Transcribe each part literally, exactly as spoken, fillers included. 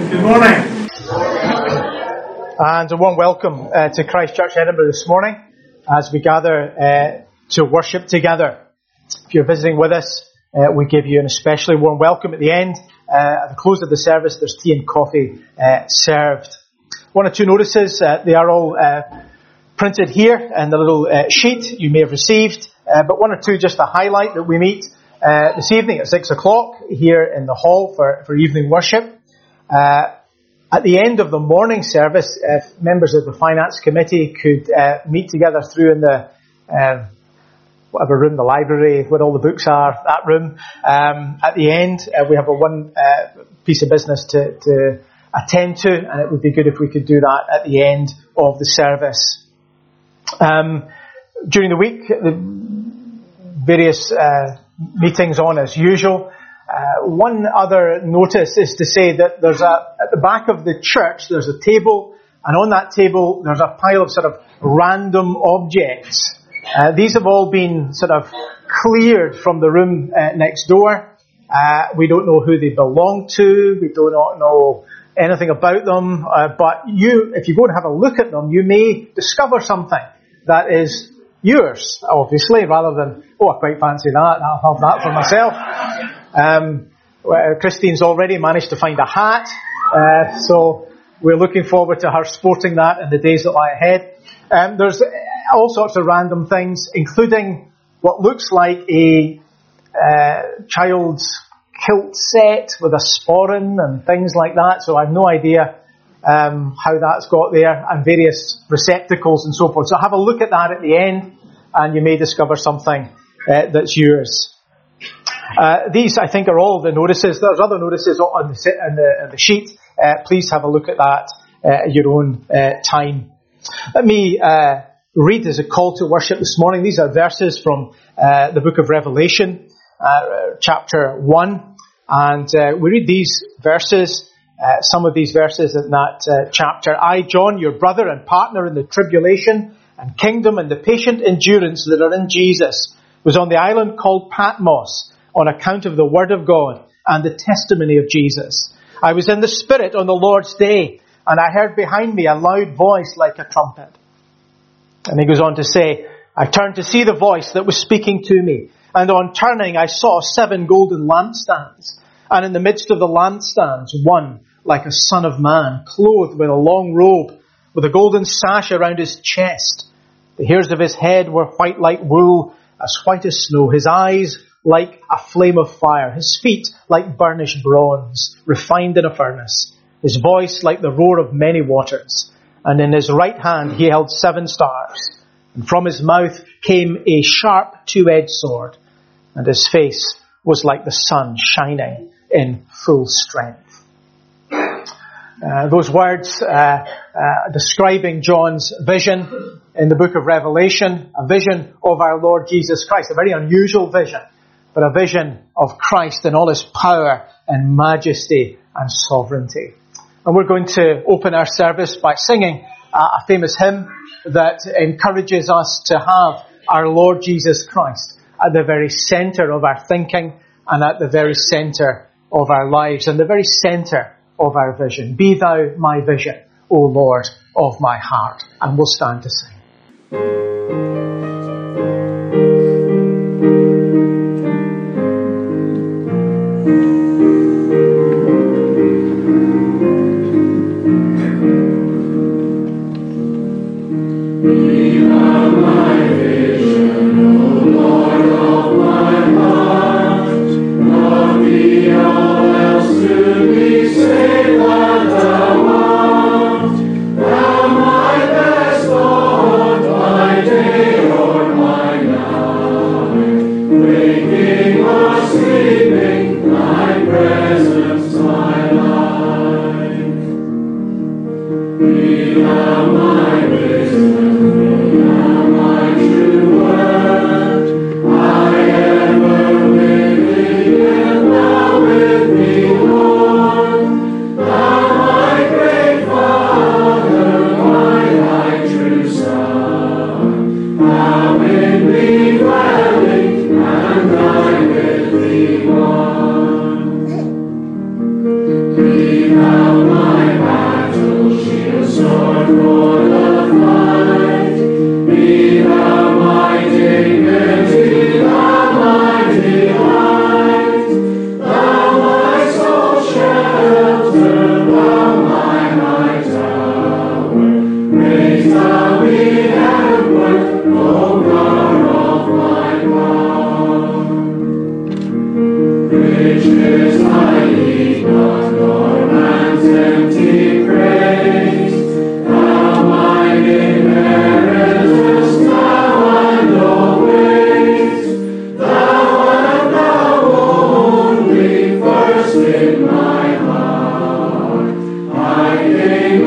Good morning. And a warm welcome uh, to Christ Church Edinburgh this morning as we gather uh, to worship together. If you're visiting with us, uh, we give you an especially warm welcome at the end. Uh, at the close of the service, there's tea and coffee uh, served. One or two notices, uh, they are all uh, printed here in the little uh, sheet you may have received, uh, but one or two just to highlight that we meet uh, this evening at six o'clock here in the hall for, for evening worship. Uh, at the end of the morning service, if members of the finance committee could uh, meet together through in the uh, whatever room, the library, where all the books are, that room. Um, at the end, uh, we have a one uh, piece of business to, to attend to, and it would be good if we could do that at the end of the service. Um, during the week, the various uh, meetings on as usual. Uh, one other notice is to say that there's a, at the back of the church, there's a table, and on that table there's a pile of sort of random objects. Uh, these have all been sort of cleared from the room uh, next door. Uh, we don't know who they belong to. We do not know anything about them. Uh, but you, if you go and have a look at them, you may discover something that is yours, obviously, rather than, oh, I quite fancy that, I'll have that for myself. Um, well, Christine's already managed to find a hat, uh, so we're looking forward to her sporting that in the days that lie ahead. Um, there's all sorts of random things, including what looks like a uh, child's kilt set with a sporran and things like that, so I have no idea um, how that's got there, and various receptacles and so forth. So have a look at that at the end, and you may discover something uh, that's yours. Uh, these, I think, are all the notices. There's other notices on the, on the, on the sheet. Uh, please have a look at that uh, at your own uh, time. Let me uh, read as a call to worship this morning. These are verses from uh, the book of Revelation, uh, chapter one. And uh, we read these verses, uh, some of these verses in that uh, chapter. I, John, your brother and partner in the tribulation and kingdom and the patient endurance that are in Jesus, was on the island called Patmos on account of the word of God and the testimony of Jesus. I was in the Spirit on the Lord's day, and I heard behind me a loud voice like a trumpet. And he goes on to say, I turned to see the voice that was speaking to me, and on turning I saw seven golden lampstands, and in the midst of the lampstands one like a son of man, clothed with a long robe, with a golden sash around his chest. The hairs of his head were white like wool, as white as snow, his eyes like a flame of fire, his feet like burnished bronze, refined in a furnace, his voice like the roar of many waters. And in his right hand he held seven stars, and from his mouth came a sharp two-edged sword, and his face was like the sun shining in full strength. Uh, those words uh, uh, describing John's vision in the book of Revelation, a vision of our Lord Jesus Christ, a very unusual vision, but a vision of Christ in all his power and majesty and sovereignty. And we're going to open our service by singing uh, a famous hymn that encourages us to have our Lord Jesus Christ at the very centre of our thinking and at the very centre of our lives and the very centre of our vision. Be thou my vision, O Lord of my heart. And we'll stand to sing. Be thou my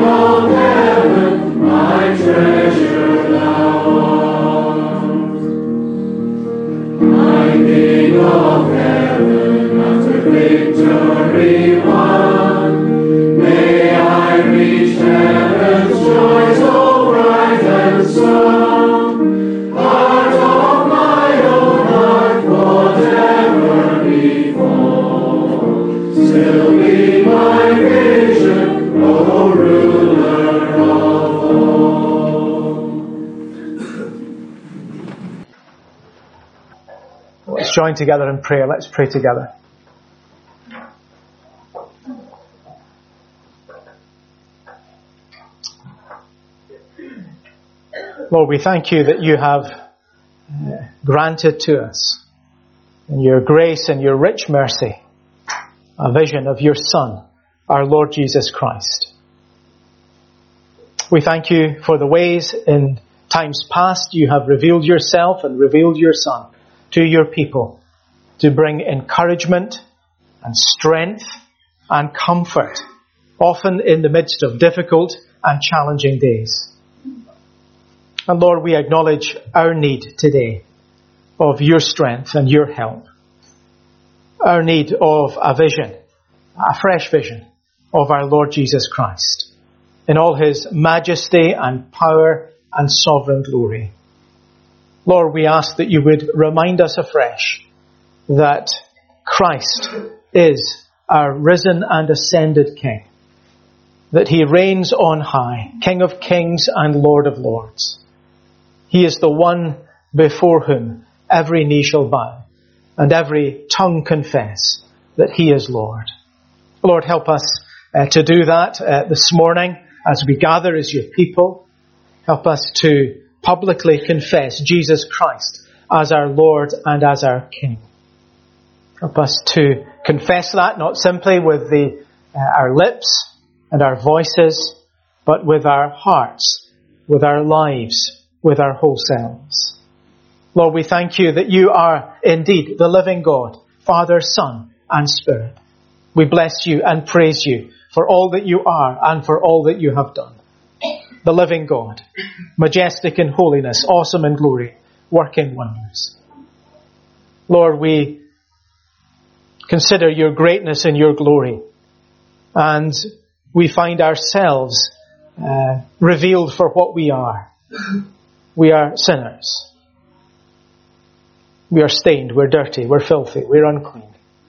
of heaven, my treasure thou art. My King of heaven, after victory won, may I reach heaven's joys so bright and strong. Heart of my own heart, whatever befall, still be my vision, O ruler of all. Let's join together in prayer. Let's pray together. Lord, we thank you that you have uh, granted to us, in your grace and your rich mercy, a vision of your Son, our Lord Jesus Christ. We thank you for the ways in times past you have revealed yourself and revealed your Son to your people to bring encouragement and strength and comfort, often in the midst of difficult and challenging days. And Lord, we acknowledge our need today of your strength and your help. Our need of a vision, a fresh vision of our Lord Jesus Christ in all his majesty and power and sovereign glory. Lord, we ask that you would remind us afresh that Christ is our risen and ascended King, that he reigns on high, King of kings and Lord of lords. He is the one before whom every knee shall bow and every tongue confess that he is Lord. Lord, help us uh, to do that uh, this morning as we gather as your people. Help us to publicly confess Jesus Christ as our Lord and as our King. Help us to confess that not simply with the, uh, our lips and our voices, but with our hearts, with our lives, with our whole selves. Lord, we thank you that you are indeed the living God, Father, Son, and Spirit. We bless you and praise you for all that you are and for all that you have done. The living God, majestic in holiness, awesome in glory, working wonders. Lord, we consider your greatness and your glory, and we find ourselves uh, revealed for what we are. We are sinners. We are stained, we're dirty, we're filthy, we're unclean.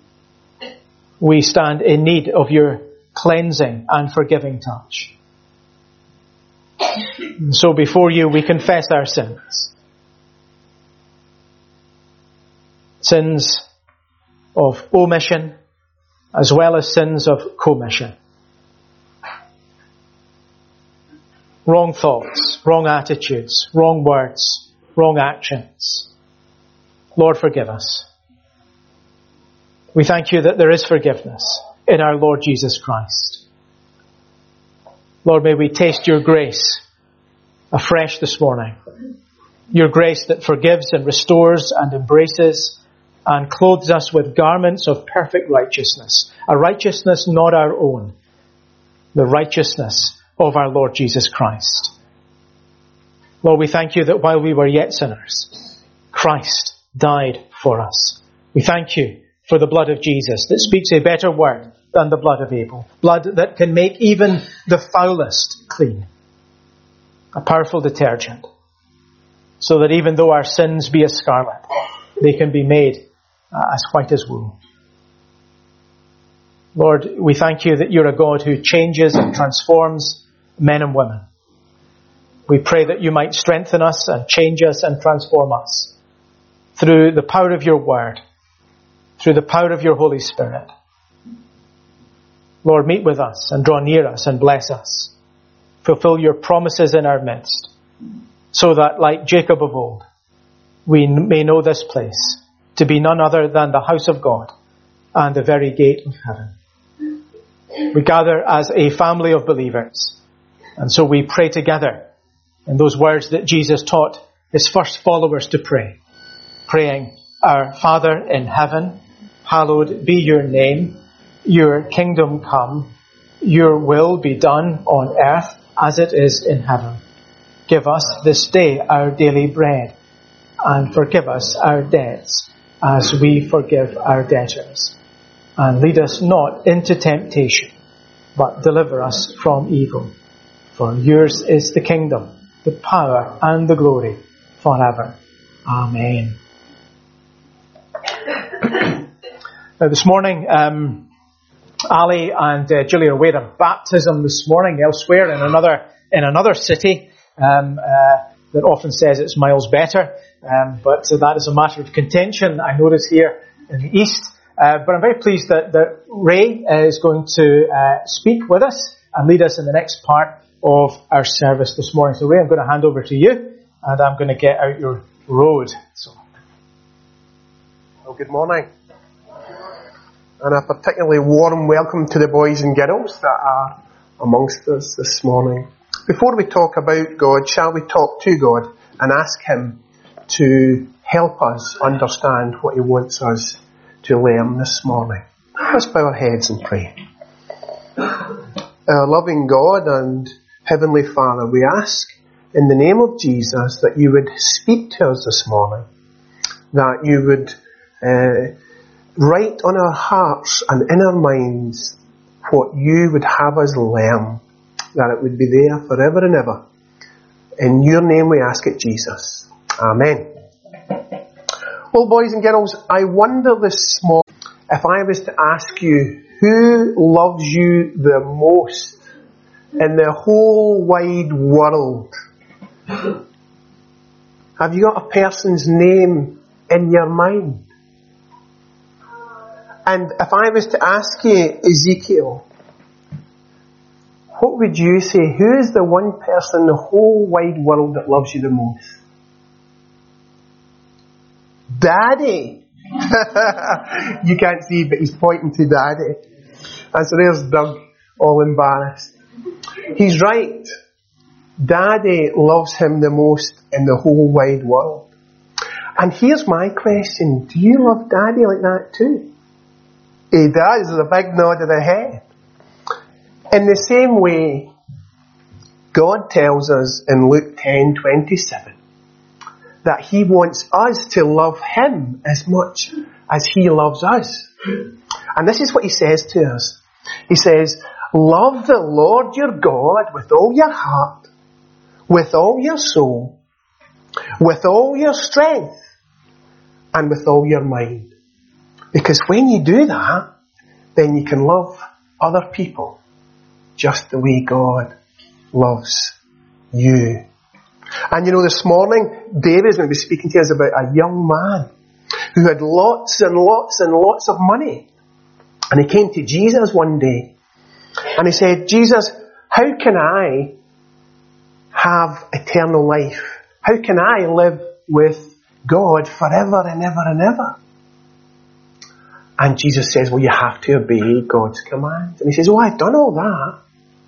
We stand in need of your cleansing and forgiving touch. And so before you we confess our sins. Sins of omission as well as sins of commission. Wrong thoughts, wrong attitudes, wrong words, wrong actions. Lord, forgive us. We thank you that there is forgiveness in our Lord Jesus Christ. Lord, may we taste your grace afresh this morning. Your grace that forgives and restores and embraces and clothes us with garments of perfect righteousness. A righteousness not our own. The righteousness of our Lord Jesus Christ. Lord, we thank you that while we were yet sinners, Christ died for us. We thank you for the blood of Jesus that speaks a better word than the blood of Abel. Blood that can make even the foulest clean. A powerful detergent. So that even though our sins be as scarlet, they can be made uh, as white as wool. Lord, we thank you that you're a God who changes and transforms men and women. We pray that you might strengthen us and change us and transform us through the power of your word, through the power of your Holy Spirit. Lord, meet with us and draw near us and bless us. Fulfill your promises in our midst, so that, like Jacob of old, we may know this place to be none other than the house of God and the very gate of heaven. We gather as a family of believers, and so we pray together in those words that Jesus taught his first followers to pray, praying, Our Father in heaven, hallowed be your name, your kingdom come, Your will be done on earth as it is in heaven. Give us this day our daily bread, and forgive us our debts as we forgive our debtors. And lead us not into temptation, but deliver us from evil. For yours is the kingdom, the power, and the glory forever. Amen. Now this morning, um, Ali and uh, Julie are away at a baptism this morning elsewhere in another in another city um, uh, that often says it's miles better, um, but uh, that is a matter of contention, I notice, here in the east. Uh, but I'm very pleased that, that Ray is going to uh, speak with us and lead us in the next part of our service this morning. So Ray, I'm going to hand over to you, and I'm going to get out your road. So. Well, good morning. And a particularly warm welcome to the boys and girls that are amongst us this morning. Before we talk about God, shall we talk to God and ask Him to help us understand what He wants us to learn this morning? Let's bow our heads and pray. Our loving God and Heavenly Father, we ask in the name of Jesus that you would speak to us this morning, that you would uh, write on our hearts and in our minds what you would have us learn, that it would be there forever and ever. In your name we ask it, Jesus. Amen. Well, boys and girls, I wonder this morning if I was to ask you who loves you the most in the whole wide world. Have you got a person's name in your mind? And if I was to ask you, Ezekiel, what would you say? Who is the one person in the whole wide world that loves you the most? Daddy! You can't see, but he's pointing to Daddy. And so there's Doug, all embarrassed. He's right. Daddy loves him the most in the whole wide world. And here's my question. Do you love Daddy like that too? He does, with a big nod of the head. In the same way, God tells us in Luke ten twenty-seven that He wants us to love Him as much as He loves us. And this is what He says to us. He says, love the Lord your God with all your heart, with all your soul, with all your strength, and with all your mind. Because when you do that, then you can love other people just the way God loves you. And you know, this morning, David is going to be speaking to us about a young man who had lots and lots and lots of money. And he came to Jesus one day and he said, Jesus, how can I have eternal life? How can I live with God forever and ever and ever? And Jesus says, well, you have to obey God's commands. And he says, oh, I've done all that.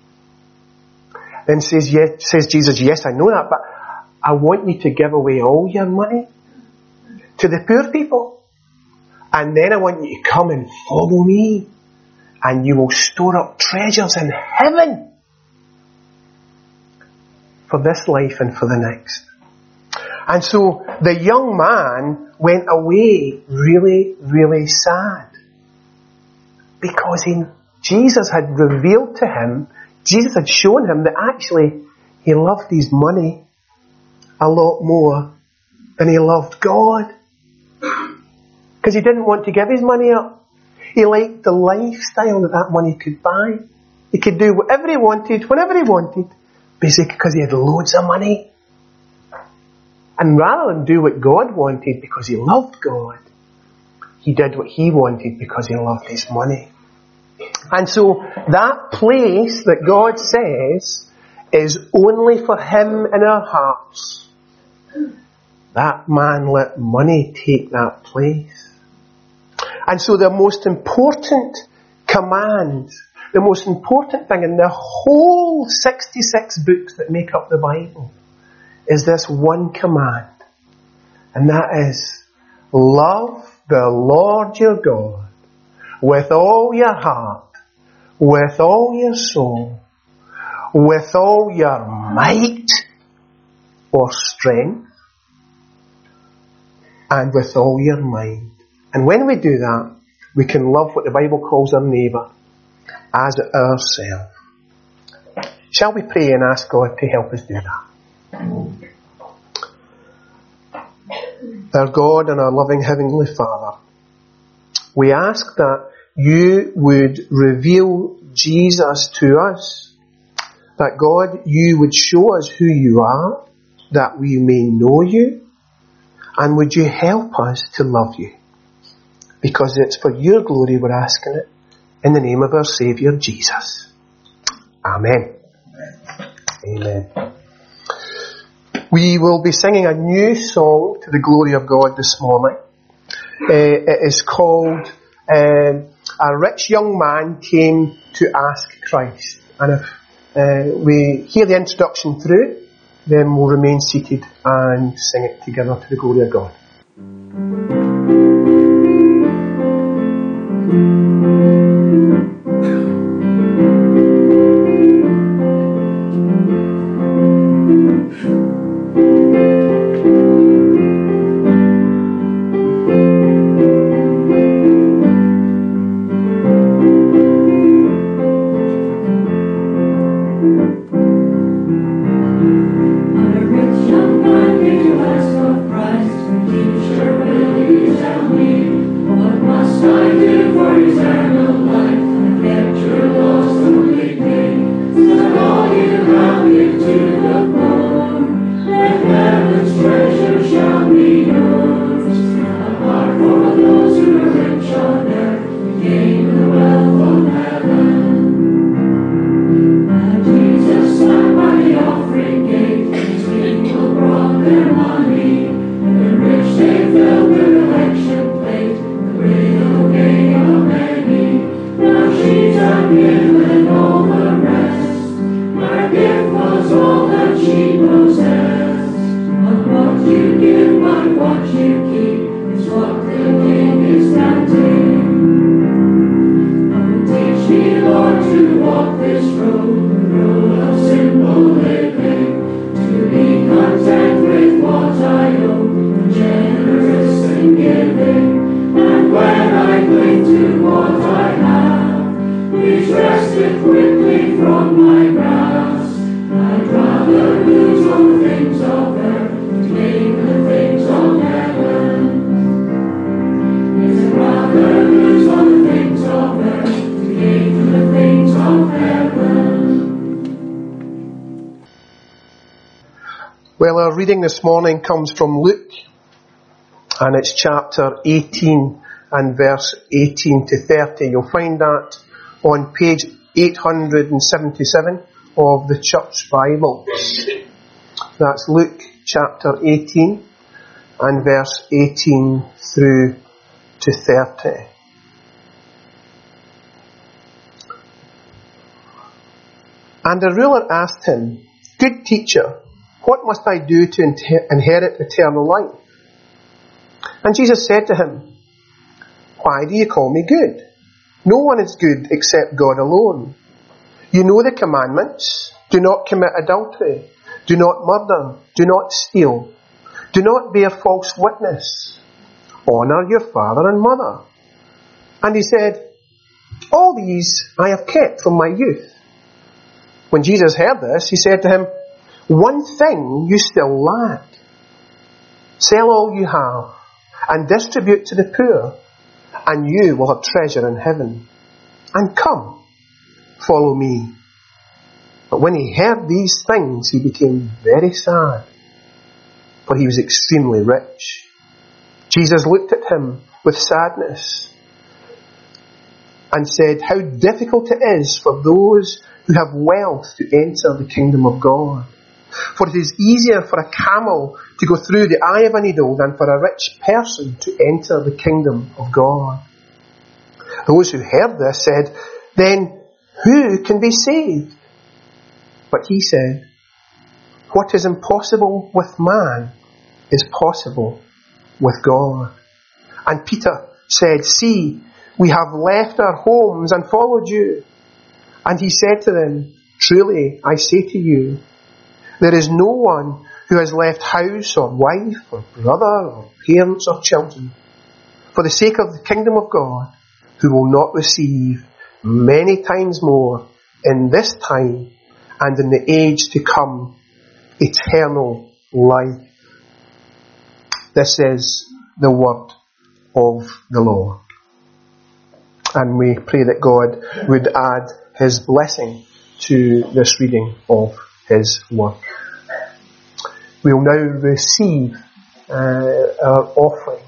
Then says, yes, says Jesus, yes, I know that, but I want you to give away all your money to the poor people. And then I want you to come and follow me. And you will store up treasures in heaven for this life and for the next. And so the young man went away really, really sad. Because he, Jesus had revealed to him, Jesus had shown him that actually he loved his money a lot more than he loved God. Because he didn't want to give his money up. He liked the lifestyle that that money could buy. He could do whatever he wanted, whenever he wanted, basically because he had loads of money. And rather than do what God wanted because he loved God, he did what he wanted because he loved his money. And so that place that God says is only for him in our hearts, that man let money take that place. And so the most important command, the most important thing in the whole sixty-six books that make up the Bible is this one command. And that is, love the Lord your God with all your heart, with all your soul, with all your might or strength, and with all your mind. And when we do that, we can love what the Bible calls our neighbour as ourselves. Shall we pray and ask God to help us do that? Our God and our loving Heavenly Father, we ask that you would reveal Jesus to us. That God, you would show us who you are, that we may know you, and would you help us to love you? Because it's for your glory we're asking it, in the name of our Saviour Jesus. Amen. Amen. We will be singing a new song to the glory of God this morning. Uh, it is called um, A Rich Young Man Came to Ask Christ. And if uh, we hear the introduction through, then we'll remain seated and sing it together to the glory of God. Well, our reading this morning comes from Luke, and it's chapter eighteen and verse eighteen to thirty. You'll find that on page eight hundred seventy-seven of the Church Bibles. That's Luke chapter eighteen and verse eighteen through to thirty. And the ruler asked him, "Good teacher, what must I do to inherit eternal life?" And Jesus said to him, "Why do you call me good? No one is good except God alone. You know the commandments. Do not commit adultery. Do not murder. Do not steal. Do not bear false witness. Honour your father and mother." And he said, "All these I have kept from my youth." When Jesus heard this, he said to him, "One thing you still lack. Sell all you have and distribute to the poor, and you will have treasure in heaven. And come, follow me." But when he heard these things, he became very sad, for he was extremely rich. Jesus looked at him with sadness and said, "How difficult it is for those who have wealth to enter the kingdom of God. For it is easier for a camel to go through the eye of a needle than for a rich person to enter the kingdom of God." Those who heard this said, "Then who can be saved?" But he said, "What is impossible with man is possible with God." And Peter said, "See, we have left our homes and followed you." And he said to them, truly, I say to you, there is no one who has left house or wife or brother or parents or children for the sake of the kingdom of God who will not receive many times more in this time and in the age to come eternal life. This is the word of the Lord. And we pray that God would add his blessing to this reading of his word. We will now receive uh, our offering.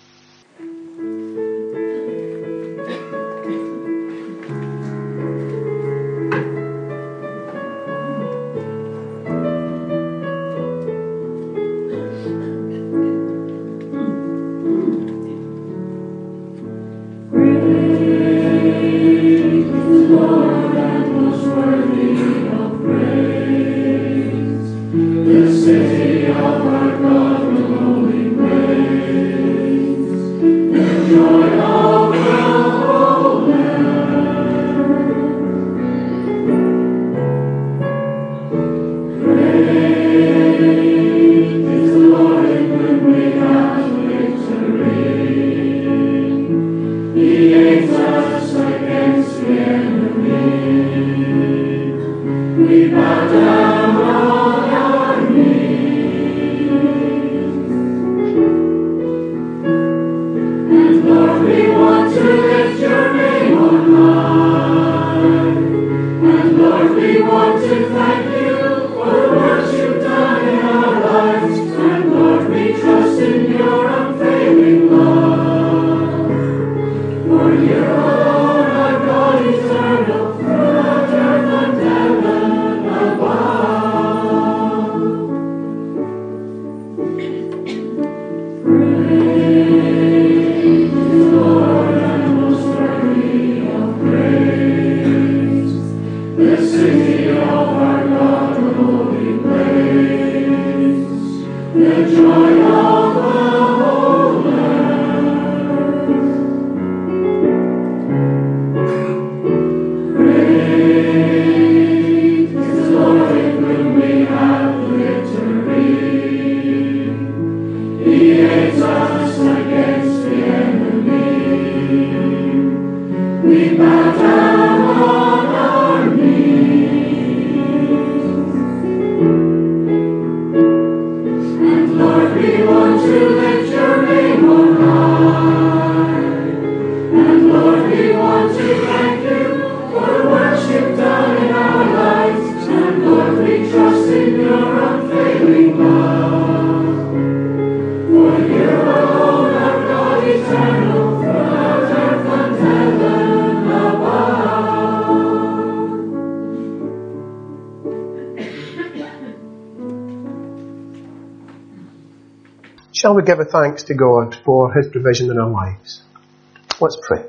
Shall we give a thanks to God for his provision in our lives? Let's pray.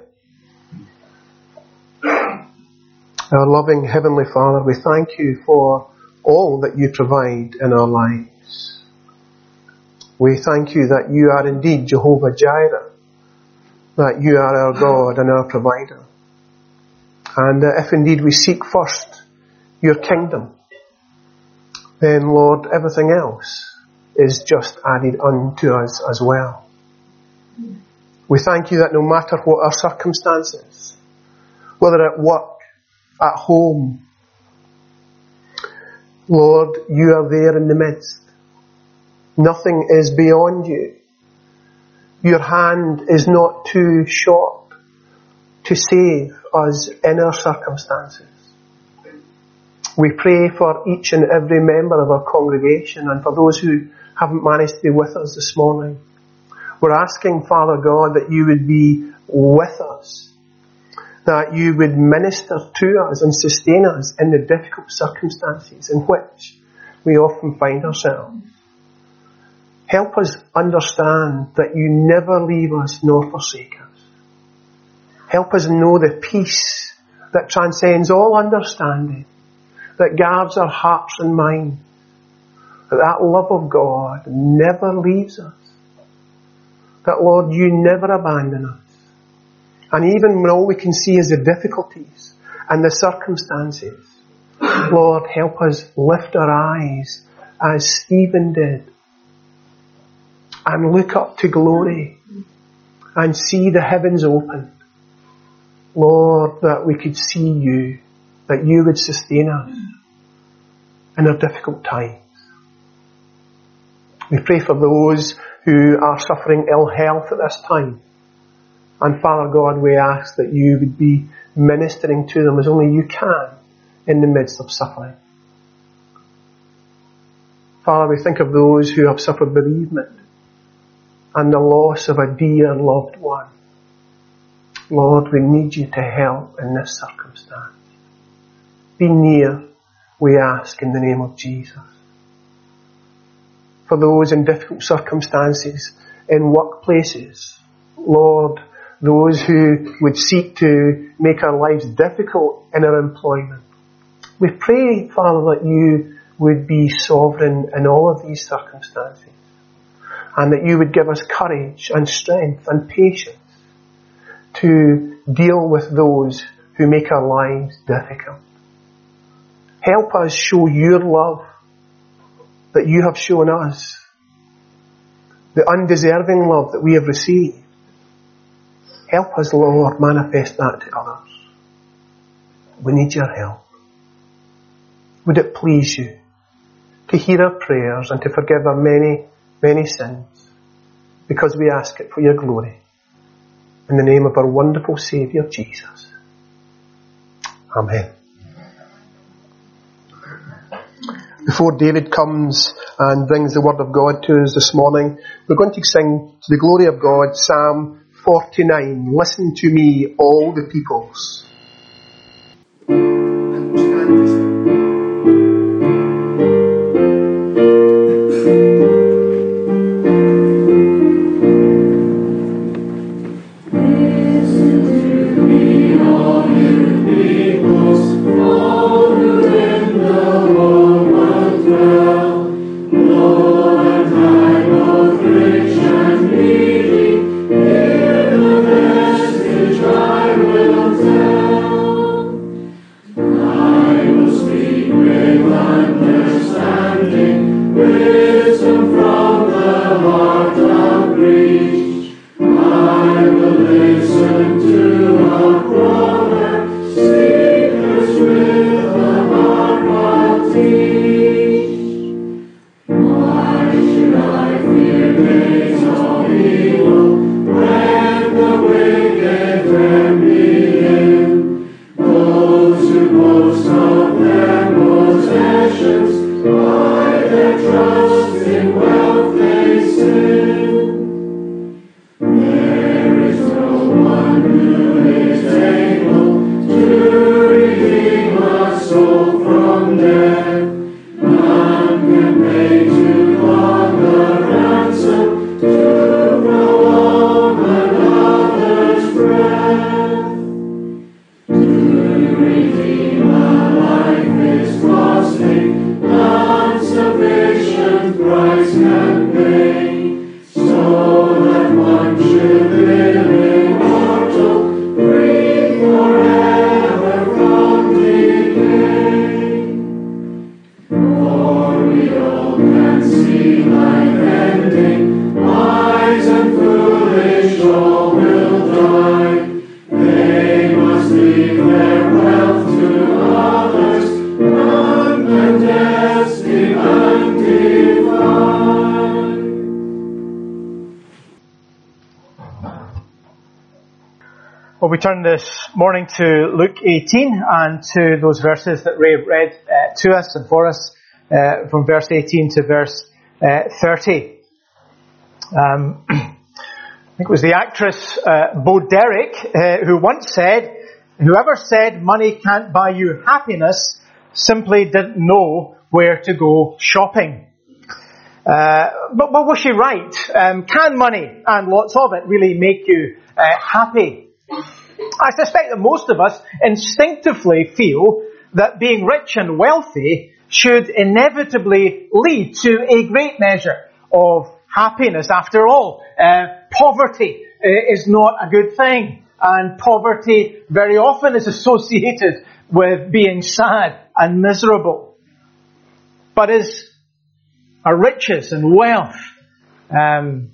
Our loving Heavenly Father, we thank you for all that you provide in our lives. We thank you that you are indeed Jehovah Jireh, that you are our God and our provider. And uh, if indeed we seek first your kingdom, then Lord, everything else is just added unto us as well. We thank you that no matter what our circumstances, whether at work, at home, Lord, you are there in the midst. Nothing is beyond you. Your hand is not too short to save us in our circumstances. We pray for each and every member of our congregation and for those who haven't managed to be with us this morning. We're asking, Father God, that you would be with us, that you would minister to us and sustain us in the difficult circumstances in which we often find ourselves. Help us understand that you never leave us nor forsake us. Help us know the peace that transcends all understanding, that guards our hearts and minds, that that love of God never leaves us, that, Lord, you never abandon us. And even when all we can see is the difficulties and the circumstances. Lord, help us lift our eyes as Stephen did and look up to glory and see the heavens open. Lord, that we could see you, that you would sustain us in our difficult times. We pray for those who are suffering ill health at this time. And Father God, we ask that you would be ministering to them as only you can in the midst of suffering. Father, we think of those who have suffered bereavement and the loss of a dear loved one. Lord, we need you to help in this circumstance. Be near, we ask in the name of Jesus. For those in difficult circumstances in workplaces, Lord, those who would seek to make our lives difficult in our employment, we pray, Father, that you would be sovereign in all of these circumstances and that you would give us courage and strength and patience to deal with those who make our lives difficult. Help us show your love that you have shown us, the undeserving love that we have received. Help us, Lord, manifest that to others. We need your help. Would it please you to hear our prayers and to forgive our many, many sins, because we ask it for your glory. In the name of our wonderful Saviour, Jesus. Amen. Before David comes and brings the word of God to us this morning, we're going to sing to the glory of God, Psalm forty-nine. Listen to me, all the peoples. Well, we turn this morning to Luke eighteen and to those verses that Ray read uh, to us and for us uh, from verse eighteen to verse uh, thirty. Um, I think it was the actress uh, Bo Derek uh, who once said, "Whoever said money can't buy you happiness simply didn't know where to go shopping." Uh, but, but was she right? Um, can money, and lots of it, really make you uh, happy? I suspect that most of us instinctively feel that being rich and wealthy should inevitably lead to a great measure of happiness. After all, uh, poverty uh, is not a good thing, and poverty very often is associated with being sad and miserable. But is our riches and wealth um,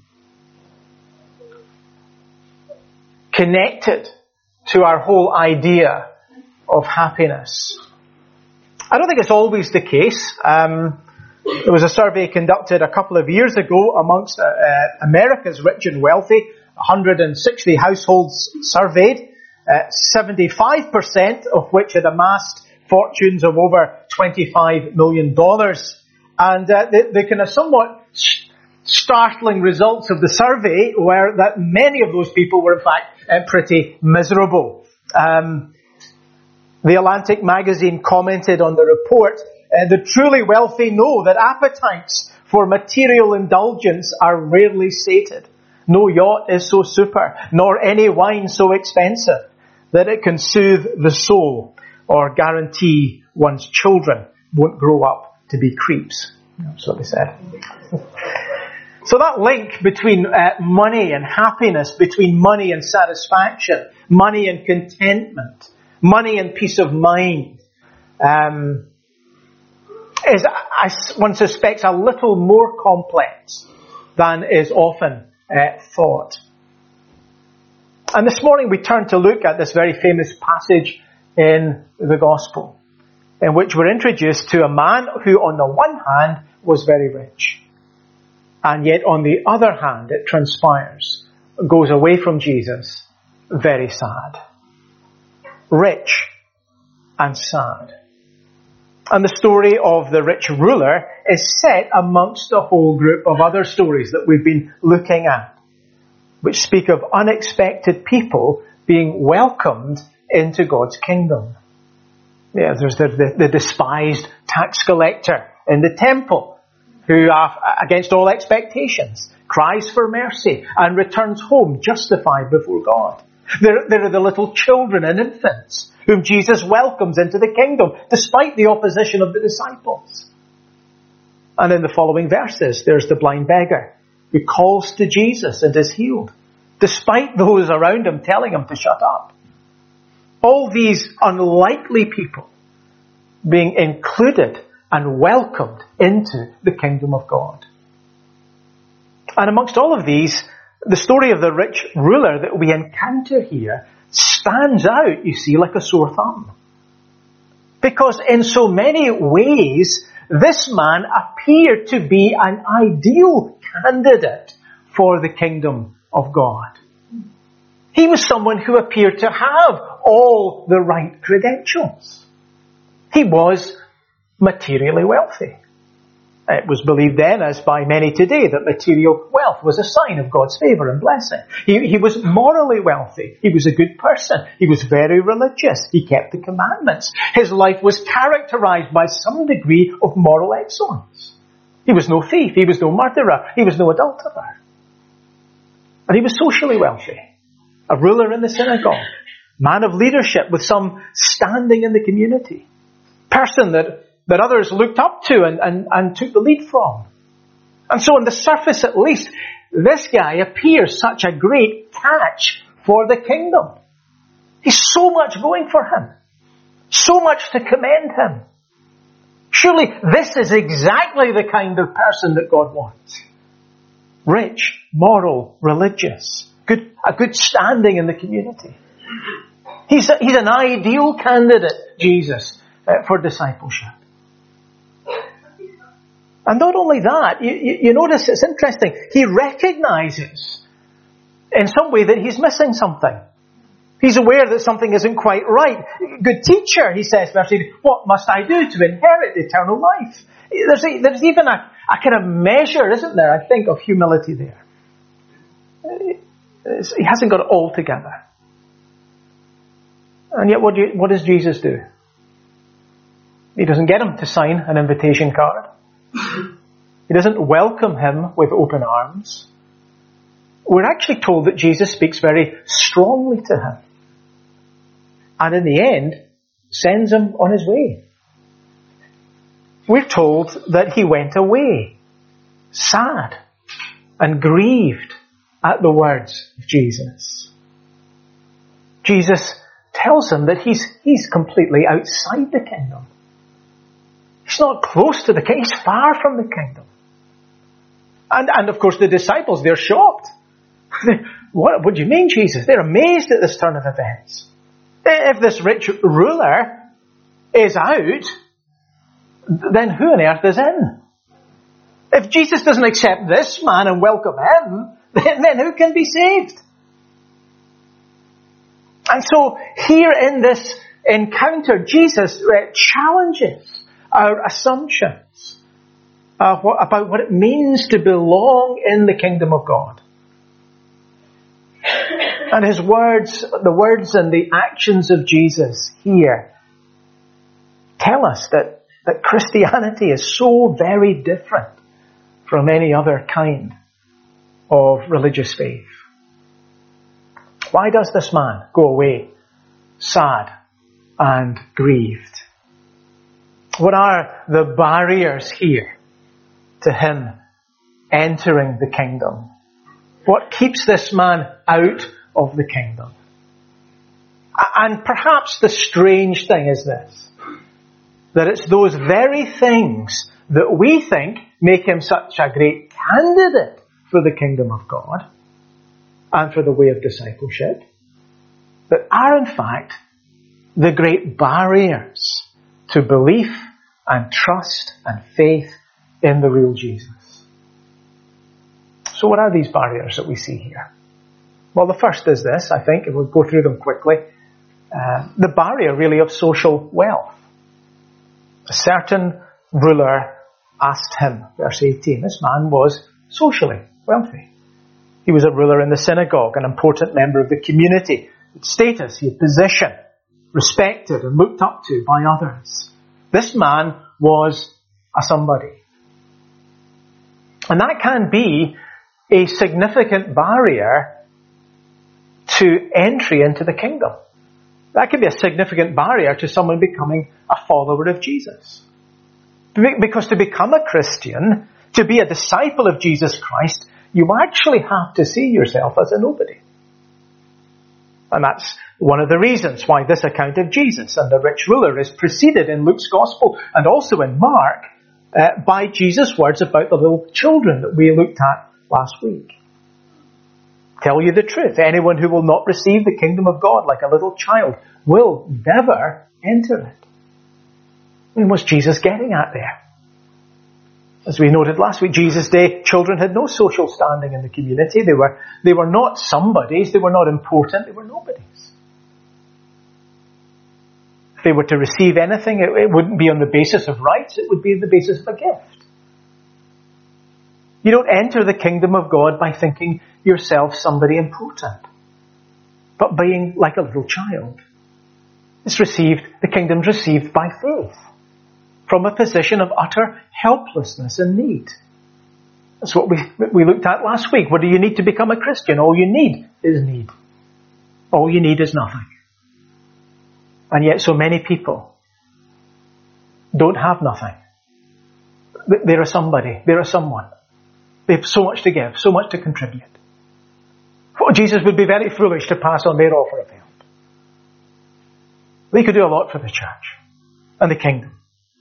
connected to our whole idea of happiness? I don't think it's always the case. Um, there was a survey conducted a couple of years ago amongst uh, America's rich and wealthy, one hundred sixty households surveyed, uh, seventy-five percent of which had amassed fortunes of over twenty-five million dollars. And uh, the, the kind of somewhat startling results of the survey were that many of those people were in fact uh, pretty miserable. Um, the Atlantic magazine commented on the report, uh, the truly wealthy know that appetites for material indulgence are rarely sated. No yacht is so super, nor any wine so expensive that it can soothe the soul or guarantee one's children won't grow up to be creeps. That's what they said. So that link between uh, money and happiness, between money and satisfaction, money and contentment, money and peace of mind, um, is, I, one suspects, a little more complex than is often uh, thought. And this morning we turn to look at this very famous passage in the Gospel, in which we're introduced to a man who on the one hand was very rich, and yet on the other hand, it transpires, goes away from Jesus very sad. Rich and sad. And the story of the rich ruler is set amongst a whole group of other stories that we've been looking at, which speak of unexpected people being welcomed into God's kingdom. Yeah, there's the, the, the despised tax collector in the temple who, against all expectations, cries for mercy and returns home justified before God. There, there are the little children and infants whom Jesus welcomes into the kingdom despite the opposition of the disciples. And in the following verses, there's the blind beggar who calls to Jesus and is healed, despite those around him telling him to shut up. All these unlikely people being included and welcomed into the kingdom of God. And amongst all of these, the story of the rich ruler that we encounter here stands out, you see, like a sore thumb. Because in so many ways, this man appeared to be an ideal candidate for the kingdom of God. He was someone who appeared to have all the right credentials. He was materially wealthy. It was believed then, as by many today, that material wealth was a sign of God's favour and blessing. He, he was morally wealthy. He was a good person. He was very religious. He kept the commandments. His life was characterised by some degree of moral excellence. He was no thief. He was no murderer. He was no adulterer. And he was socially wealthy. A ruler in the synagogue. Man of leadership with some standing in the community. Person that that others looked up to and, and, and took the lead from. And so on the surface at least, this guy appears such a great catch for the kingdom. He's so much going for him. So much to commend him. Surely this is exactly the kind of person that God wants. Rich, moral, religious, good, a good standing in the community. He's, a, he's an ideal candidate, Jesus, uh, for discipleship. And not only that, you, you, you notice it's interesting, he recognises in some way that he's missing something. He's aware that something isn't quite right. Good teacher, he says, verse eight, what must I do to inherit eternal life? There's, a, there's even a, a kind of measure, isn't there, I think, of humility there. It's, he hasn't got it all together. And yet what, do you, what does Jesus do? He doesn't get him to sign an invitation card. He doesn't welcome him with open arms. We're actually told that Jesus speaks very strongly to him. And in the end, sends him on his way. We're told that he went away, sad and grieved at the words of Jesus. Jesus tells him that he's, he's completely outside the kingdom. He's not close to the kingdom. He's far from the kingdom. And, and of course the disciples, they're shocked. what, what do you mean, Jesus? They're amazed at this turn of events. If this rich ruler is out, then who on earth is in? If Jesus doesn't accept this man and welcome him, then, then who can be saved? And so here in this encounter, Jesus uh, challenges our assumptions uh, what, about what it means to belong in the kingdom of God. And his words, the words and the actions of Jesus here tell us that, that Christianity is so very different from any other kind of religious faith. Why does this man go away sad and grieved? What are the barriers here to him entering the kingdom? What keeps this man out of the kingdom? And perhaps the strange thing is this, that it's those very things that we think make him such a great candidate for the kingdom of God and for the way of discipleship, that are in fact the great barriers to belief and trust and faith in the real Jesus. So what are these barriers that we see here? Well, the first is this, I think, and we'll go through them quickly. Uh, the barrier really of social wealth. A certain ruler asked him, verse eighteen, this man was socially wealthy. He was a ruler in the synagogue, an important member of the community. He had status, he had position, respected and looked up to by others. This man was a somebody. And that can be a significant barrier to entry into the kingdom. That could be a significant barrier to someone becoming a follower of Jesus. Because to become a Christian, to be a disciple of Jesus Christ, you actually have to see yourself as a nobody. And that's one of the reasons why this account of Jesus and the rich ruler is preceded in Luke's Gospel and also in Mark uh, by Jesus' words about the little children that we looked at last week. Tell you the truth, anyone who will not receive the kingdom of God like a little child will never enter it. I mean, what's Jesus getting at there? As we noted last week, Jesus' day, children had no social standing in the community. They were, they were not somebodies. They were not important. They were nobodies. If they were to receive anything, it, it wouldn't be on the basis of rights. It would be the basis of a gift. You don't enter the kingdom of God by thinking yourself somebody important, but being like a little child. It's received, the kingdom's received by faith, from a position of utter helplessness and need. That's what we, we looked at last week. What do you need to become a Christian? All you need is need. All you need is nothing. And yet so many people don't have nothing. They're a somebody. They're a someone. They have so much to give, so much to contribute. Well, Jesus would be very foolish to pass on their offer of help. They could do a lot for the church and the kingdom.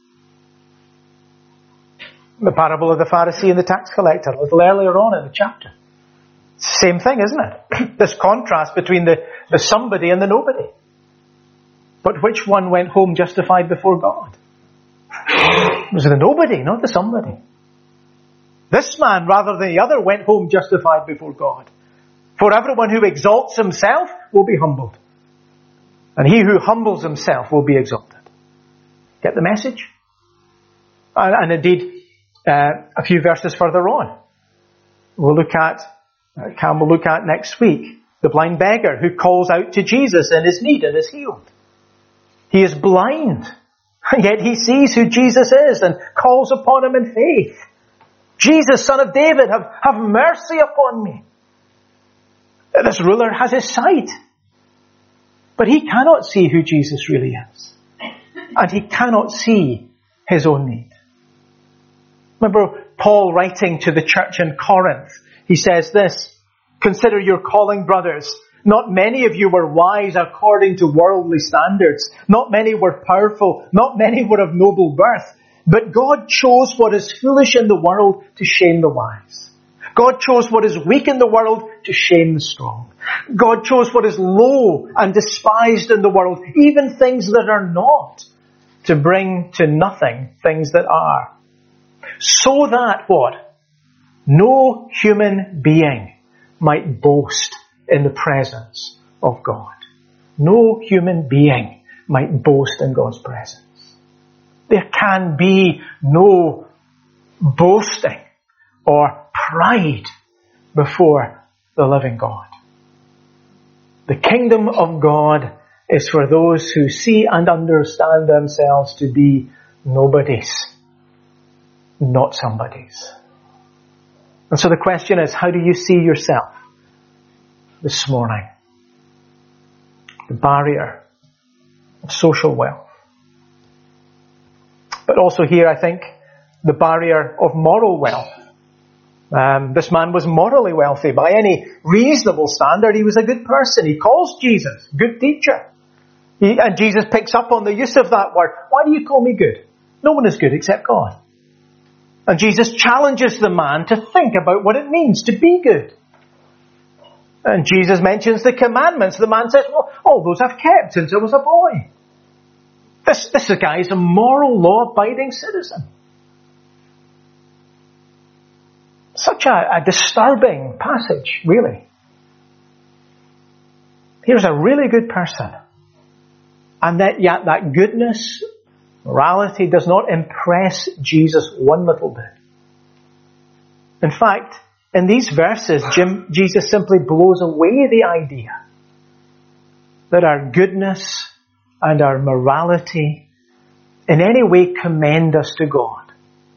The parable of the Pharisee and the tax collector, a little earlier on in the chapter. It's the same thing, isn't it? This contrast between the, the somebody and the nobody. But which one went home justified before God? It was the nobody, not the somebody. This man, rather than the other, went home justified before God. For everyone who exalts himself will be humbled. And he who humbles himself will be exalted. Get the message? And, and indeed, uh, a few verses further on, we'll look at, uh, Cam will look at next week, the blind beggar who calls out to Jesus in his need and is healed. He is blind, and yet he sees who Jesus is and calls upon him in faith. Jesus, Son of David, have, have mercy upon me. This ruler has his sight, but he cannot see who Jesus really is. And he cannot see his own need. Remember Paul writing to the church in Corinth. He says this, consider your calling, brothers. Not many of you were wise according to worldly standards. Not many were powerful. Not many were of noble birth. But God chose what is foolish in the world to shame the wise. God chose what is weak in the world to shame the strong. God chose what is low and despised in the world, even things that are not, to bring to nothing things that are. So that what? No human being might boast in the presence of God. No human being might boast in God's presence. There can be no boasting or pride before the living God. The kingdom of God is for those who see and understand themselves to be nobodies, not somebodies. And so the question is, how do you see yourself this morning? The barrier of social wealth. But also here, I think, the barrier of moral wealth. Um, this man was morally wealthy. By any reasonable standard, he was a good person. He calls Jesus good teacher. He, and Jesus picks up on the use of that word. Why do you call me good? No one is good except God. And Jesus challenges the man to think about what it means to be good. And Jesus mentions the commandments. The man says, well, all those I've kept since I was a boy. This, this guy is a moral, law-abiding citizen. Such a, a disturbing passage, really. Here's a really good person. And that, yet that goodness, morality does not impress Jesus one little bit. In fact, in these verses, Jim, Jesus simply blows away the idea that our goodness and our morality in any way commend us to God.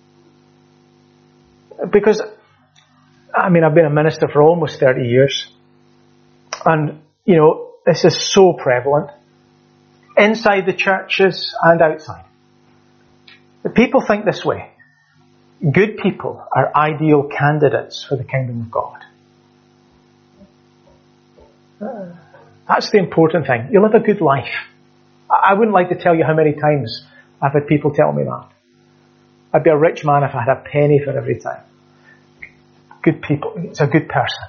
Because, I mean, I've been a minister for almost thirty years. And, you know, this is so prevalent. Inside the churches and outside. The people think this way. Good people are ideal candidates for the kingdom of God. That's the important thing. You live a good life. I wouldn't like to tell you how many times I've had people tell me that. I'd be a rich man if I had a penny for every time. Good people. It's a good person.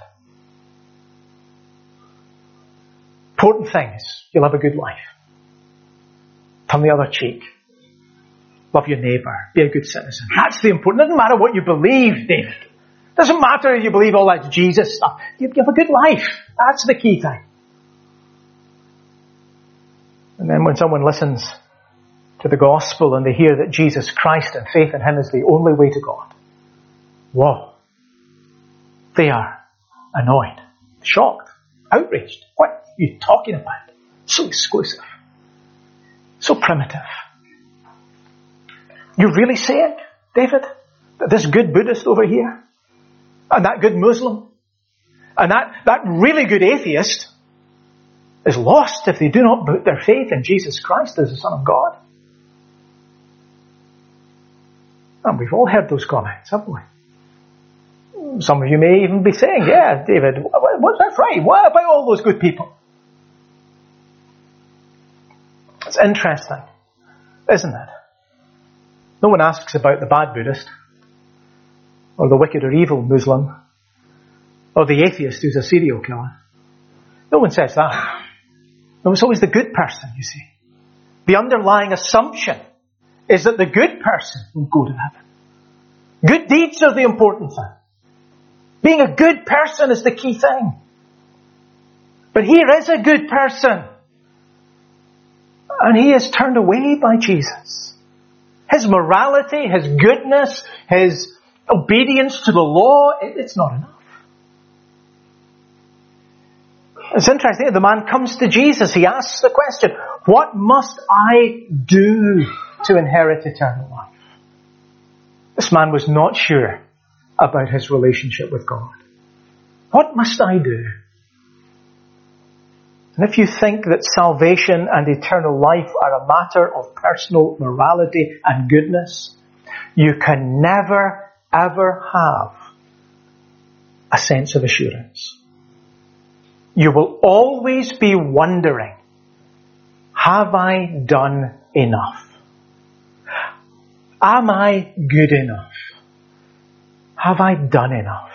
Important things. You'll have a good life. Turn the other cheek. Love your neighbour. Be a good citizen. That's the important. It doesn't matter what you believe, David. It doesn't matter if you believe all that Jesus stuff. You have a good life. That's the key thing. And then when someone listens to the gospel and they hear that Jesus Christ and faith in Him is the only way to God, whoa. They are annoyed, shocked, outraged. What are you talking about? So exclusive. So primitive. You really saying, David, that this good Buddhist over here, and that good Muslim, and that, that really good atheist is lost if they do not put their faith in Jesus Christ as the Son of God? And we've all heard those comments, haven't we? Some of you may even be saying, yeah, David, what's that right? What about all those good people? It's interesting, isn't it? No one asks about the bad Buddhist, or the wicked or evil Muslim, or the atheist who's a serial killer. No one says that. No, it's always the good person, you see. The underlying assumption is that the good person will go to heaven. Good deeds are the important thing. Being a good person is the key thing. But here is a good person. And he is turned away by Jesus. His morality, his goodness, his obedience to the law, it's not enough. It's interesting. The man comes to Jesus. He asks the question, what must I do to inherit eternal life? This man was not sure about his relationship with God. What must I do? And if you think that salvation and eternal life are a matter of personal morality and goodness, you can never, ever have a sense of assurance. you will always be wondering, have I done enough? Am I good enough? Have I done enough?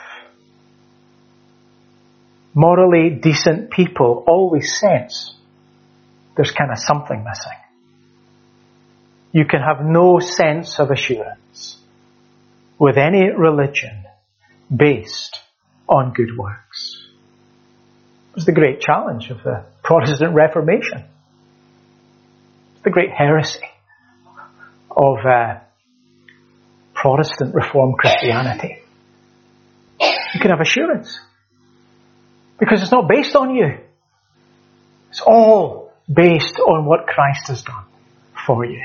Morally decent people always sense there's kind of something missing. You can have no sense of assurance with any religion based on good works. It was the great challenge of the Protestant Reformation. It's the great heresy of uh, Protestant Reformed Christianity. You can have assurance because it's not based on you. It's all based on what Christ has done for you.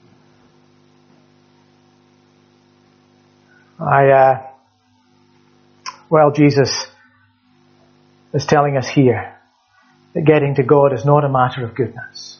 I, uh, well, Jesus is telling us here that getting to God is not a matter of goodness.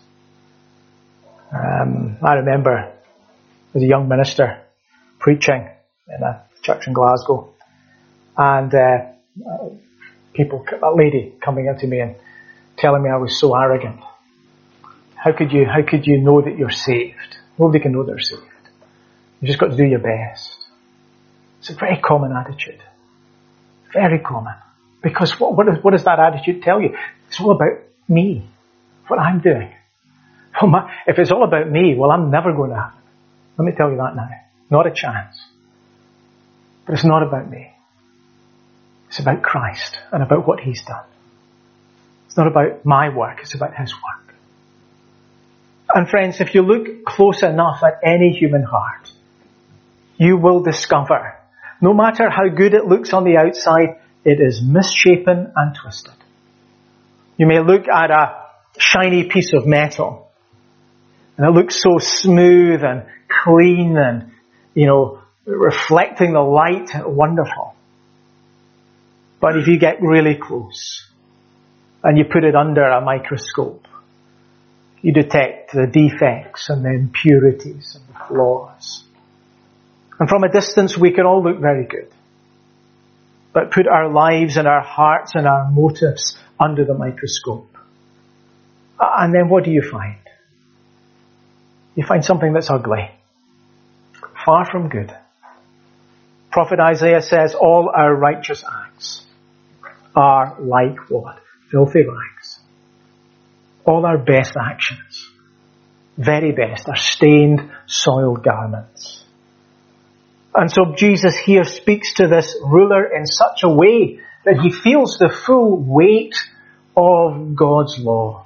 Um, I remember as a young minister preaching in a church in Glasgow, and uh, people, a lady coming into me and telling me I was so arrogant. How could you, how could you know that you're saved? Nobody can know they're saved. You've just got to do your best. It's a very common attitude. Very common. Because what, what, is, what does that attitude tell you? It's all about me. What I'm doing. Well, my, if it's all about me, well, I'm never going to happen. Let me tell you that now. Not a chance. But it's not about me. It's about Christ and about what He's done. It's not about my work. It's about His work. And friends, if you look close enough at any human heart, you will discover, no matter how good it looks on the outside, it is misshapen and twisted. You may look at a shiny piece of metal, and it looks so smooth and clean and, you know, reflecting the light, wonderful. But if you get really close and you put it under a microscope, you detect the defects and the impurities and the flaws. And from a distance we can all look very good. But put our lives and our hearts and our motives under the microscope. And then what do you find? You find something that's ugly. Far from good. Prophet Isaiah says all our righteous acts are like what? Filthy rags. All our best actions, very best, are stained, soiled garments. And so Jesus here speaks to this ruler in such a way that he feels the full weight of God's law.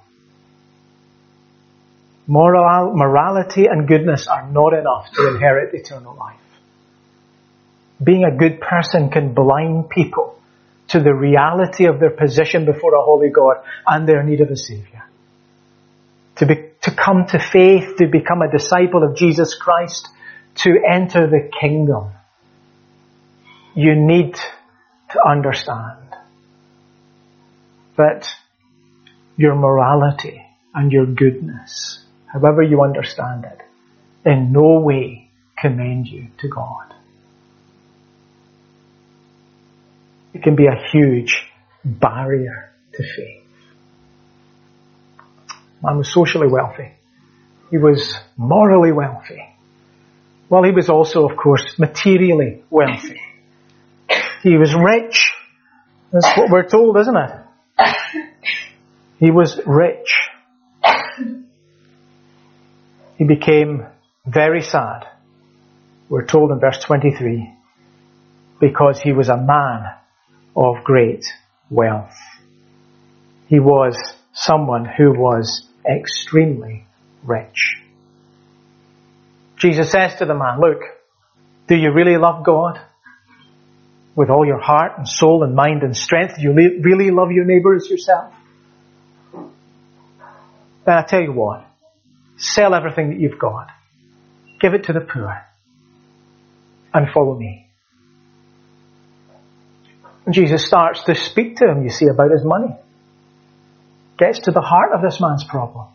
Moral, morality and goodness are not enough to inherit eternal life. Being a good person can blind people to the reality of their position before a holy God and their need of a Saviour. To be, to come to faith, to become a disciple of Jesus Christ, to enter the kingdom, you need to understand that your morality and your goodness, however you understand it, in no way commend you to God. It can be a huge barrier to faith. Man was socially wealthy. He was morally wealthy. Well, he was also, of course, materially wealthy. He was rich. That's what we're told, isn't it? He was rich. He became very sad, we're told in verse twenty-three, because he was a man of great wealth. He was someone who was extremely rich. Jesus says to the man, look, do you really love God? With all your heart and soul and mind and strength, do you really love your neighbour as yourself? Then I tell you what, sell everything that you've got. Give it to the poor. And follow me. And Jesus starts to speak to him, you see, about his money. Gets to the heart of this man's problem.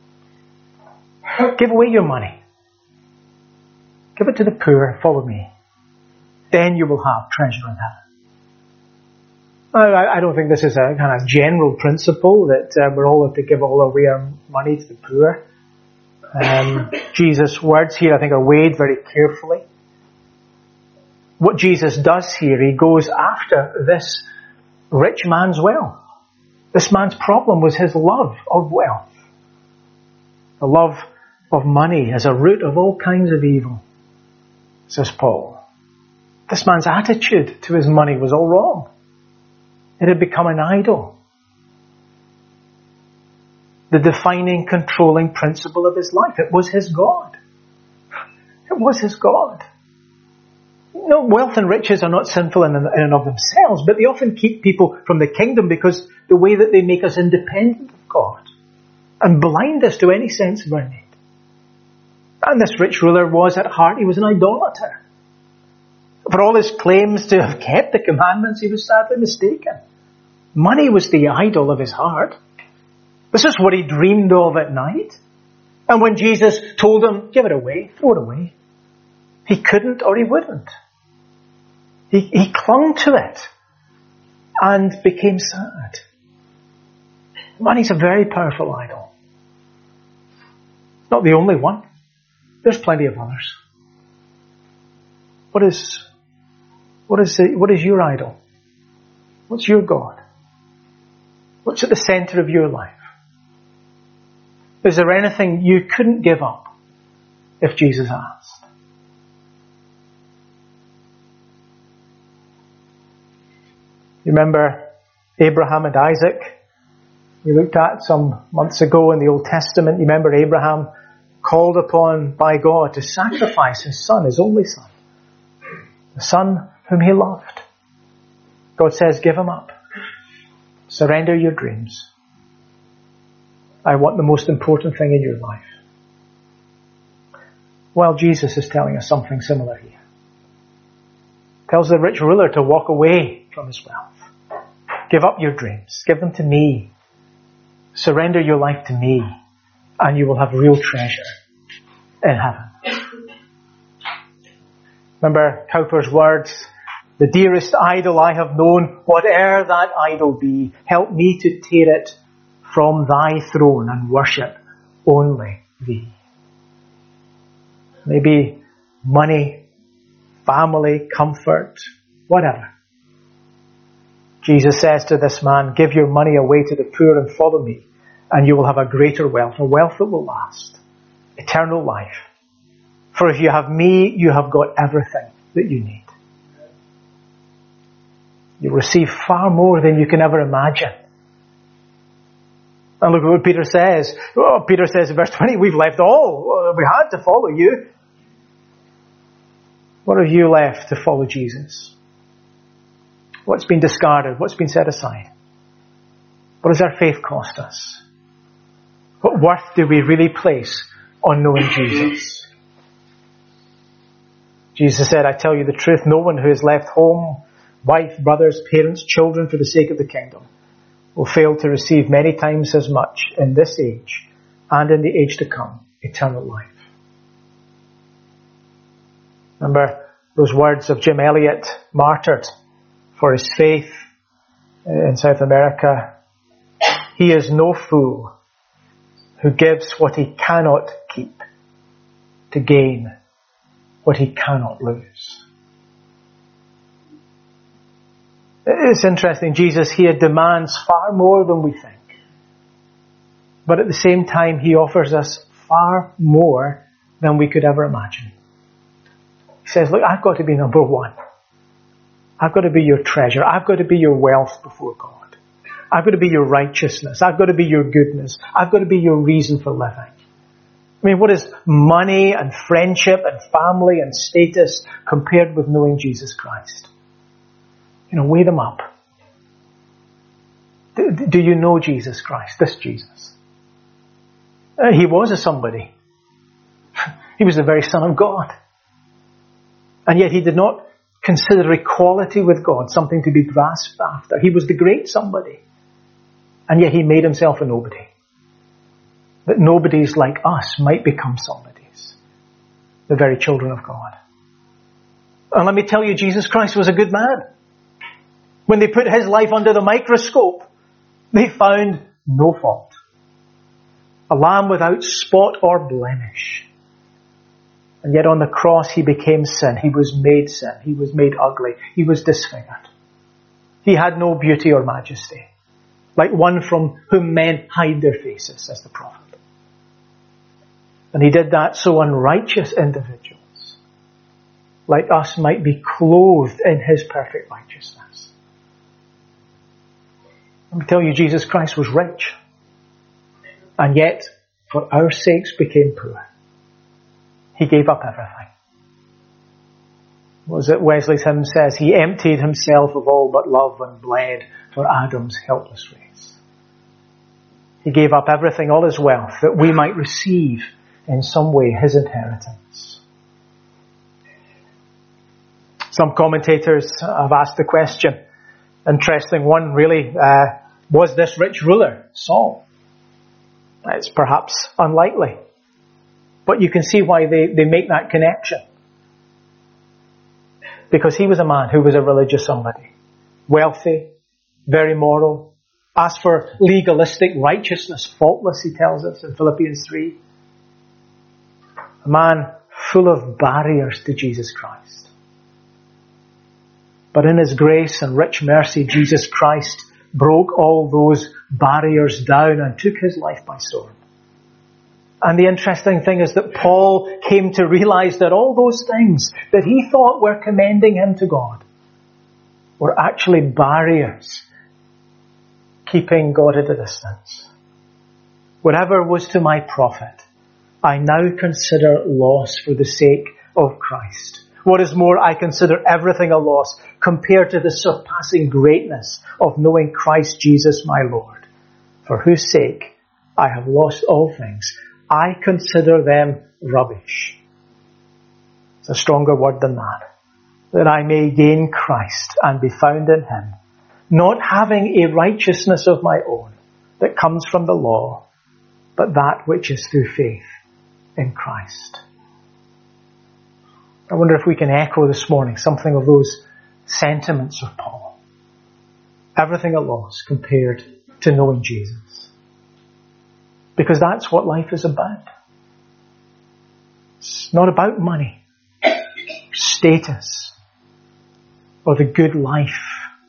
Give away your money. Give it to the poor, follow me. Then you will have treasure in heaven. I, I don't think this is a kind of general principle that uh, we're all to give all away our money to the poor. Um, Jesus' words here, I think, are weighed very carefully. What Jesus does here, he goes after this rich man's wealth. This man's problem was his love of wealth. The love of money as a root of all kinds of evil, says Paul. This man's attitude to his money was all wrong. It had become an idol. The defining, controlling principle of his life. It was his God. It was his God. You know, wealth and riches are not sinful in, in and of themselves, but they often keep people from the kingdom because the way that they make us independent of God and blind us to any sense of our need. And this rich ruler was, at heart, he was an idolater. For all his claims to have kept the commandments, he was sadly mistaken. Money was the idol of his heart. This is what he dreamed of at night. And when Jesus told him, give it away, throw it away, he couldn't or he wouldn't. He, he clung to it and became sad. Money's a very powerful idol. Not the only one. There's plenty of others. What is, what is, the, what is your idol? What's your God? What's at the center of your life? Is there anything you couldn't give up if Jesus asked? You remember Abraham and Isaac? We looked at some months ago in the Old Testament. You remember Abraham called upon by God to sacrifice his son, his only son. The son whom he loved. God says, give him up. Surrender your dreams. I want the most important thing in your life. Well, Jesus is telling us something similar here. Tells the rich ruler to walk away from his wealth. Give up your dreams. Give them to me. Surrender your life to me, and you will have real treasure in heaven. Remember Cowper's words, the dearest idol I have known, whate'er that idol be, help me to tear it from thy throne and worship only thee. Maybe money, family, comfort, whatever. Jesus says to this man, give your money away to the poor and follow me, and you will have a greater wealth, a wealth that will last, eternal life. For if you have me, you have got everything that you need. You'll receive far more than you can ever imagine. And look at what Peter says. Oh, Peter says in verse twenty, we've left all. We had to follow you. What have you left to follow Jesus? What's been discarded? What's been set aside? What does our faith cost us? What worth do we really place on knowing Jesus? Jesus said, I tell you the truth, no one who has left home, wife, brothers, parents, children for the sake of the kingdom will fail to receive many times as much in this age and in the age to come, eternal life. Remember those words of Jim Elliot, martyred for his faith in South America. He is no fool who gives what he cannot keep to gain what he cannot lose. It's interesting, Jesus here demands far more than we think. But at the same time, he offers us far more than we could ever imagine. He says, look, I've got to be number one. I've got to be your treasure. I've got to be your wealth before God. I've got to be your righteousness. I've got to be your goodness. I've got to be your reason for living. I mean, what is money and friendship and family and status compared with knowing Jesus Christ? You know, weigh them up. Do, do you know Jesus Christ, this Jesus? Uh, he was a somebody. He was the very Son of God. And yet he did not consider equality with God something to be grasped after. He was the great somebody. And yet he made himself a nobody. That nobodies like us might become somebodies. The very children of God. And let me tell you, Jesus Christ was a good man. When they put his life under the microscope, they found no fault. A lamb without spot or blemish. And yet on the cross he became sin. He was made sin. He was made ugly. He was disfigured. He had no beauty or majesty, like one from whom men hide their faces, says the prophet. And he did that so unrighteous individuals, like us, might be clothed in his perfect righteousness. Let me tell you, Jesus Christ was rich, and yet, for our sakes, became poor. He gave up everything. What was it Wesley's hymn says? He emptied himself of all but love and bled for Adam's helpless race. He gave up everything, all his wealth, that we might receive in some way his inheritance. Some commentators have asked the question, interesting one really, uh, was this rich ruler Saul? It's perhaps unlikely. But you can see why they, they make that connection. Because he was a man who was a religious somebody. Wealthy, very moral, asked for legalistic righteousness, faultless, he tells us in Philippians three. A man full of barriers to Jesus Christ. But in his grace and rich mercy, Jesus Christ broke all those barriers down and took his life by storm. And the interesting thing is that Paul came to realize that all those things that he thought were commending him to God were actually barriers keeping God at a distance. Whatever was to my profit, I now consider loss for the sake of Christ. What is more, I consider everything a loss compared to the surpassing greatness of knowing Christ Jesus my Lord, for whose sake I have lost all things. I consider them rubbish. It's a stronger word than that. That I may gain Christ and be found in him, not having a righteousness of my own that comes from the law, but that which is through faith in Christ. I wonder if we can echo this morning something of those sentiments of Paul. Everything a loss compared to knowing Jesus. Because that's what life is about. It's not about money, status, or the good life.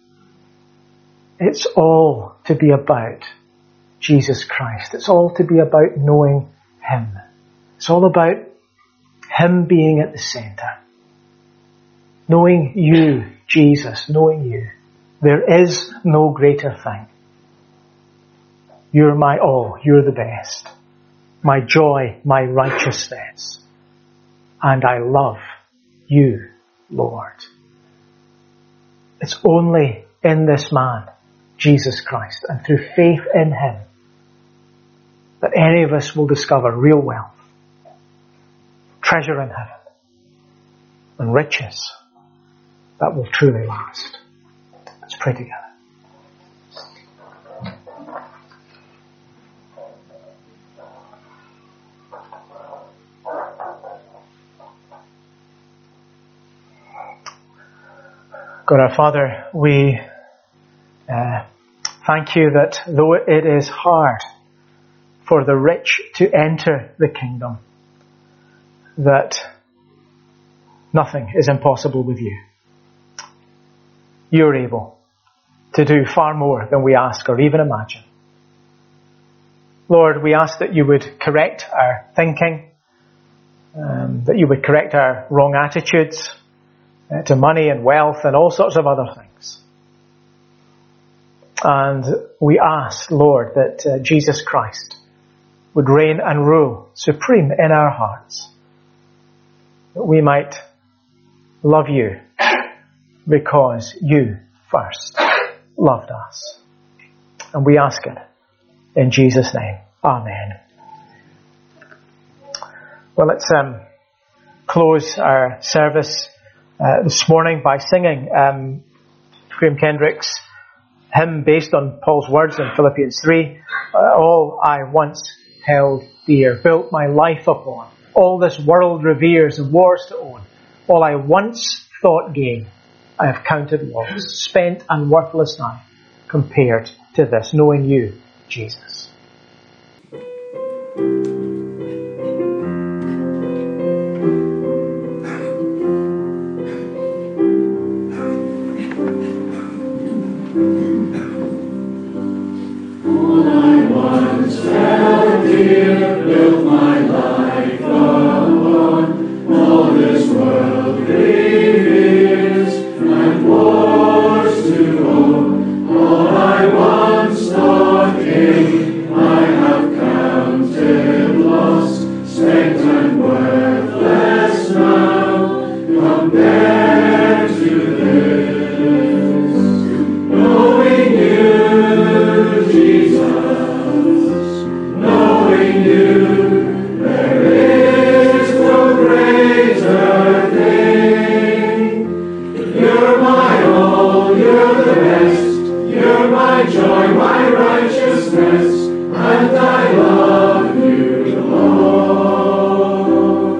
It's all to be about Jesus Christ. It's all to be about knowing him. It's all about him being at the centre. Knowing you, Jesus, knowing you. There is no greater thing. You're my all. You're the best. My joy, my righteousness. And I love you, Lord. It's only in this man, Jesus Christ, and through faith in him, that any of us will discover real wealth, treasure in heaven, and riches that will truly last. Let's pray together. God our Father, we uh, thank you that though it is hard for the rich to enter the kingdom, that nothing is impossible with you. You're able to do far more than we ask or even imagine. Lord, we ask that you would correct our thinking, um, that you would correct our wrong attitudes uh, to money and wealth and all sorts of other things. And we ask, Lord, that uh, Jesus Christ would reign and rule supreme in our hearts, that we might love you because you first loved us. And we ask it in Jesus' name. Amen. Well, let's um, close our service uh, this morning by singing um, Graham Kendrick's hymn based on Paul's words in Philippians three. Uh, all I once held dear, built my life upon. All this world reveres and wars to own. All I once thought gain, I have counted loss, spent and worthless now, compared to this, knowing you, Jesus. All I once held dear, built my life upon, all this world reveres, and wars to own. All I once thought gain, I have counted loss, spent and worthless now, compared to this. Knowing you, Jesus, knowing you, there is no greater thing. You're my all, you're the best, you're my joy, my righteousness, and I love you, Lord.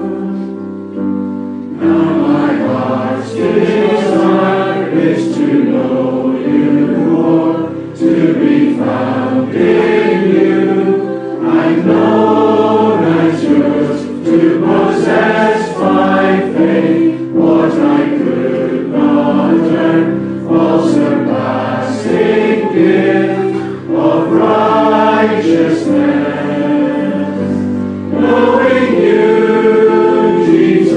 Now my heart's desire is to know you more, to be found in you. I'm known as yours, to possess by faith what I could not earn, all surpassing gift of righteousness. Knowing you, Jesus,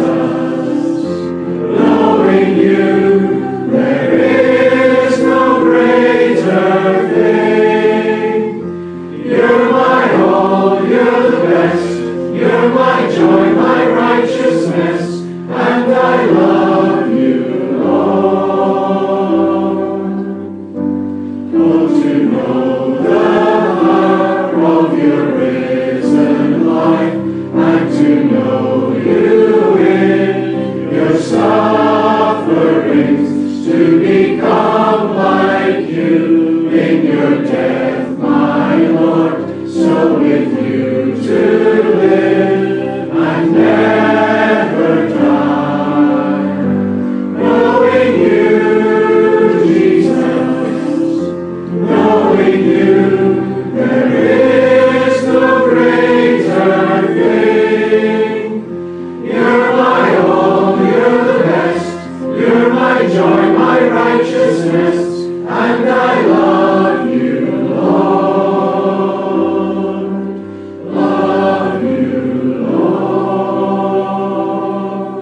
knowing you, there is no greater thing. You're my all, you're the best, you're my joy, my righteousness, and I love you, Lord. Oh, to know the power of your risen life, and to know you in your sufferings, to become like you in your death, my Lord, so with you to live and never die. Knowing you, Jesus, knowing you, there is no greater thing. You're my all, you're the best, you're my joy, my righteousness, and I love you, Lord. Love you, Lord.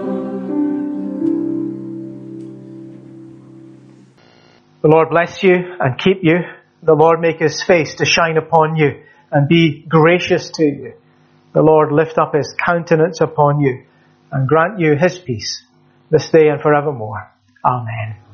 The Lord bless you and keep you. The Lord make his face to shine upon you and be gracious to you. The Lord lift up his countenance upon you and grant you his peace this day and forevermore. Amen.